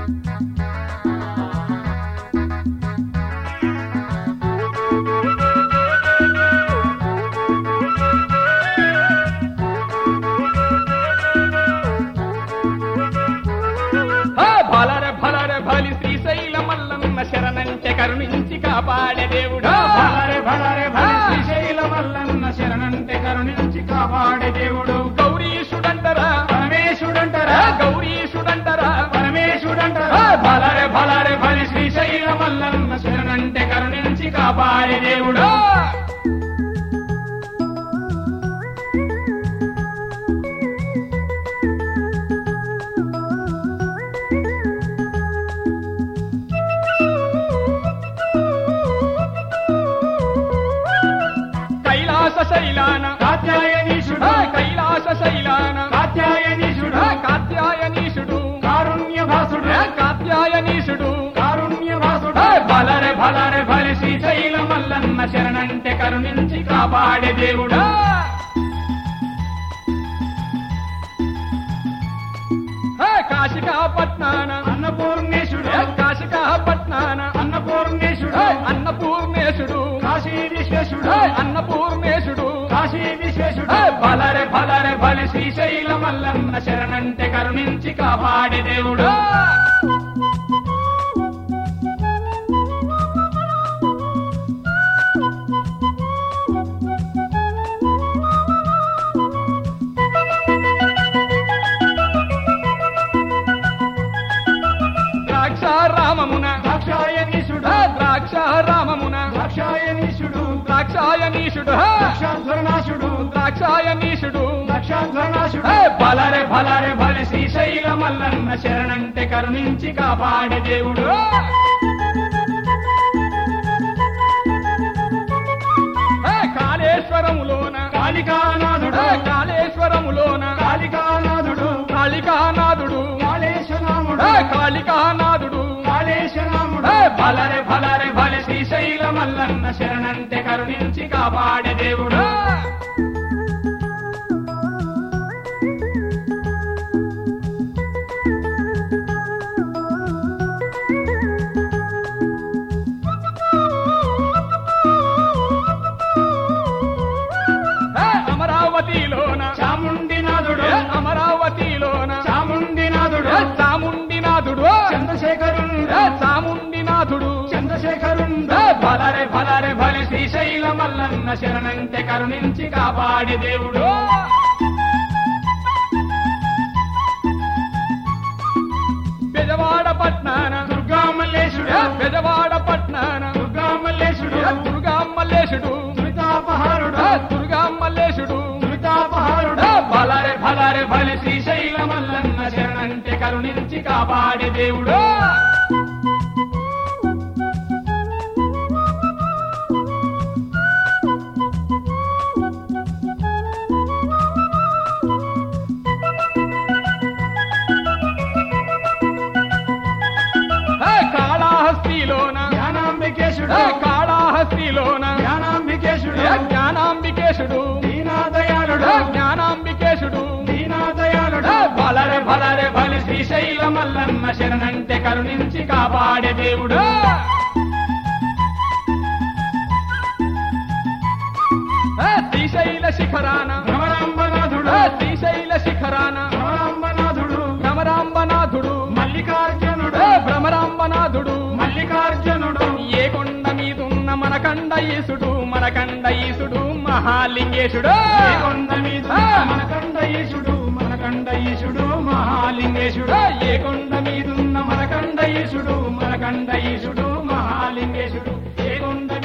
శరణంటే కరుణించి కాపాడే దేవుడు భలరే భలరే భలే శ్రీశైల మల్లన్న శరణంటే కరుణించి కాపాడే దేవుడు గౌరీశుడంటరా పరమేశుడంటరా గౌరీశుడంటరా పరమేశుడంటరా భలరే భలరే భలే శ్రీశైల మల్లన్న శరణంటే కరుణించి కాపాడే దేవుడు శైలాన కాత్యాయనీశుడు కైలాస శైలాన కాత్యాయనీశుడు కాత్యాయనీశుడు కారుణ్యభాసుడు కాత్యాయనీశుడు కారుణ్యభాసుడు భలరే భలరే భలే శ్రీశైల మల్లన్న శరణంటే కరుణించి కాపాడే దేవుడు కాశికాపట్నాన అన్నపూర్ణేశుడు కాశికాపట్నాన అన్నపూర్ణేశుడు అన్నపూర్ణేశుడు కాశీ విశ్వేశుడు అన్నపూర్ణేశుడు కాశీ విశ్వేశుడు భలరే భలరే భలే శ్రీశైల మల్లన్న శరణంటే కరుణించి కాపాడే దేవుడు ద్రాక్షారామమున ద్రాక్షాయనీశుడు ద్రాక్షారామమున ద్రాక్షాయనీశుడు ద్రాక్షాయనీశుడు ద్రాక్షాధ్వరనాశుడు ద్రాక్షాయనీశుడు ద్రాక్షాధ్వరనాశుడు భలరే భలరే భలే శ్రీశైల మల్లన్న శరణంటే కరుణించి కాపాడే దేవుడు కాళేశ్వరములోన కాళికానాథుడు కాళేశ్వరములోన కాళికానాథుడు కాళికానాథుడు కాళేశనాముడు కాళికానాథుడు కాళేశనాముడు భలరే భలరే భలే శ్రీశైల మల్లన్న శరణంటే కరుణించి కాపాడే దేవుడు అమరావతిలోన చాముండినాథుడు అమరావతిలోన చాముండినాథుడు చాముండినాథుడు చంద్రశేఖరుండు చాముండినాథుడు చంద్రశేఖరుండు భలరే భలరే భలే శ్రీశైల మల్లన్న శరణంటే కరుణించి కాపాడే దేవుడు బెజవాడ పట్నాన దుర్గామల్లేశుడు బెజవాడ పట్నాన దుర్గామల్లేశుడు దుర్గామల్లేశుడు దురితాపహారుడు దుర్గామల్లేశుడు దురితాపహారుడు భలరే భలరే భలే శ్రీశైల మల్లన్న శరణంటే కరుణించి కాపాడే దేవుడు కాళహస్తిలోన జ్ఞానాంబికేశుడు కాళహస్తిలోన జ్ఞానాంబికేశుడు జ్ఞానాంబికేశుడు దీనాదయాళుడు జ్ఞానాంబికేశుడు దీనాదయాళుడు భలరే భలరే భలే శ్రీశైల మల్లన్న శరణంటే కరుణించి కాపాడే దేవుడు శ్రీశైల శిఖరాన భ్రమరాంబనాథుడు శ్రీశైల శిఖరాన భ్రమరాంబనాథుడు భ్రమరాంబనాథుడు మల్లికార్జునుడు భ్రమరాంబనాథుడు మల్లికార్జునుడు ఏ కొండ మీదున్న మనకండ ఈసుడు మనకండ ఈసుడు మహాలింగేశుడు ఏ కొండ మీద మనకండ ఈశుడు మనకండ ఈశుడు మహాలింగేశుడు ఏ కొండ మీదున్న మనకండ ఈశుడు మనకండ ఈశుడు మహాలింగేశుడు ఏ కొండ